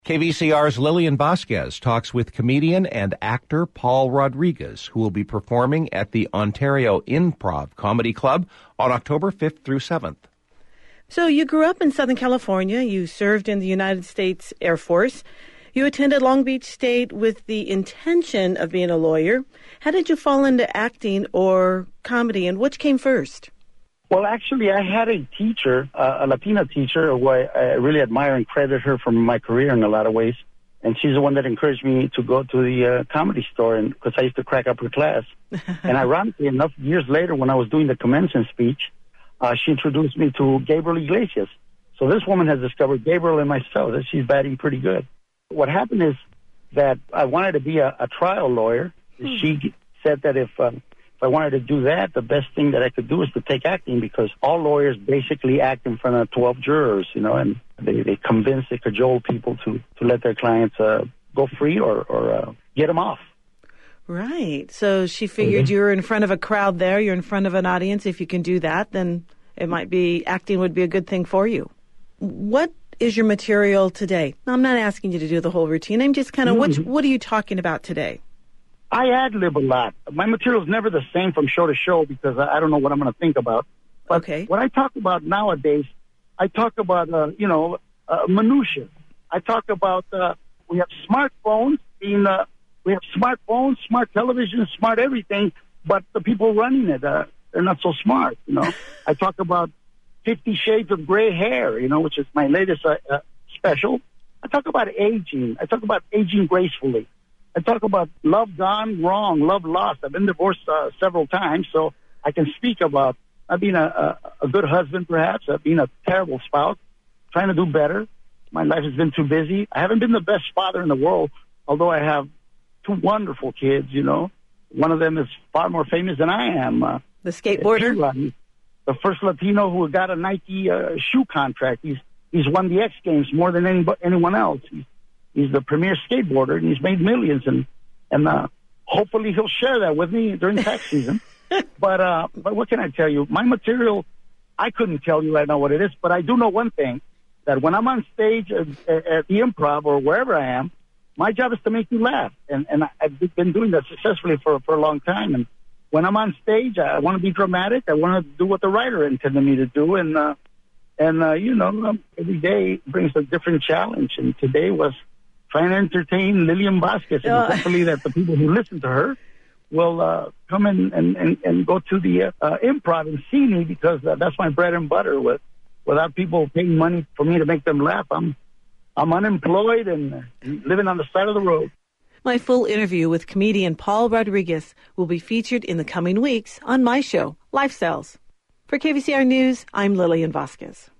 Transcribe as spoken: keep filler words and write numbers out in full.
K V C R's Lillian Vasquez talks with comedian and actor Paul Rodriguez, who will be performing at the Ontario Improv Comedy Club on October fifth through seventh. So you grew up in Southern California. You served in the United States Air Force. You attended Long Beach State with the intention of being a lawyer. How did you fall into acting or comedy, and which came first? Well, actually, I had a teacher, uh, a Latina teacher, who I, I really admire and credit her for my career in a lot of ways. And she's the one that encouraged me to go to the uh, comedy store, and because I used to crack up her class. And ironically enough, years later, when I was doing the commencement speech, uh, she introduced me to Gabriel Iglesias. So this woman has discovered Gabriel and myself, that she's batting pretty good. What happened is that I wanted to be a, a trial lawyer. Hmm. She said that if... Um, If I wanted to do that, the best thing that I could do is to take acting, because all lawyers basically act in front of twelve jurors, you know, and they, they convince, they cajole people to, to let their clients uh, go free or, or uh, get them off. Right. So she figured mm-hmm. you were in front of a crowd there, you're in front of an audience. If you can do that, then it might be, acting would be a good thing for you. What is your material today? Now, I'm not asking you to do the whole routine. I'm just kind of, mm-hmm. what, what are you talking about today? I ad-lib a lot. My material is never the same from show to show because I don't know what I'm going to think about. But okay. What I talk about nowadays, I talk about, uh, you know, uh, minutia. I talk about uh, we have smartphones, being, uh, we have smartphones, smart television, smart everything, but the people running it, uh, they're not so smart, you know. I talk about Fifty Shades of Gray Hair, you know, which is my latest uh, uh, special. I talk about aging. I talk about aging gracefully. I talk about love gone wrong, love lost. I've been divorced uh, several times, so I can speak about not being a, a, a good husband, perhaps, uh, being a terrible spouse, trying to do better. My life has been too busy. I haven't been the best father in the world, although I have two wonderful kids, you know. One of them is far more famous than I am. Uh, the skateboarder? He's the first Latino who got a Nike uh, shoe contract. He's he's won the X Games more than any, anyone else. He's, He's the premier skateboarder, and he's made millions, and and uh, hopefully he'll share that with me during tax season. but uh, but what can I tell you? My material, I couldn't tell you right now what it is, but I do know one thing, that when I'm on stage at, at the Improv or wherever I am, my job is to make you laugh, and and I've been doing that successfully for for a long time. And when I'm on stage, I want to be dramatic. I want to do what the writer intended me to do, and uh, and uh, you know, um, every day brings a different challenge, and today was trying to entertain Lillian Vasquez, and oh. hopefully that the people who listen to her will uh, come in and, and, and go to the uh, uh, Improv and see me, because uh, that's my bread and butter. With without people paying money for me to make them laugh, I'm I'm unemployed and living on the side of the road. My full interview with comedian Paul Rodriguez will be featured in the coming weeks on my show, Lifestyles. For K V C R News, I'm Lillian Vasquez.